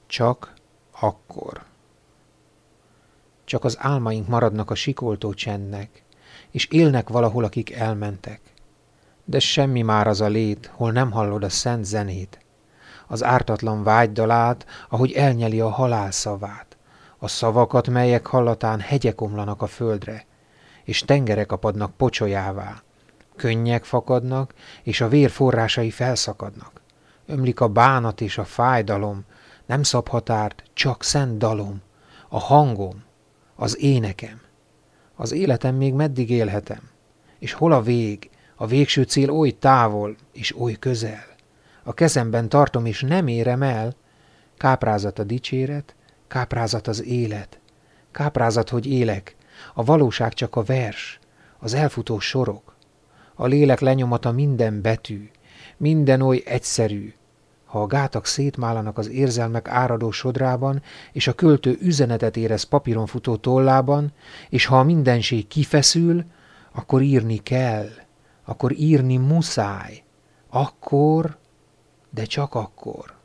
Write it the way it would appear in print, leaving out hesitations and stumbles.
Csak akkor. Csak az álmaink maradnak a sikoltó csendnek, és élnek valahol, akik elmentek. De semmi már az a lét, hol nem hallod a szent zenét, az ártatlan vágydalát, ahogy elnyeli a halál szavát, a szavakat, melyek hallatán hegyek omlanak a földre, és tengerek apadnak pocsolyává, könnyek fakadnak, és a vér forrásai felszakadnak. Ömlik a bánat és a fájdalom, nem szab határt, csak szent dalom, a hangom, az énekem. Az életem még meddig élhetem? És hol a vég? A végső cél oly távol, és oly közel. A kezemben tartom, és nem érem el. Káprázat a dicséret, káprázat az élet. Káprázat, hogy élek, a valóság csak a vers, az elfutó sorok. A lélek lenyomata minden betű, minden oly egyszerű. Ha a gátak szétmálanak az érzelmek áradó sodrában, és a költő üzenetet érez papíron futó tollában, és ha a mindenség kifeszül, akkor írni kell, akkor írni muszáj. Akkor, de csak akkor.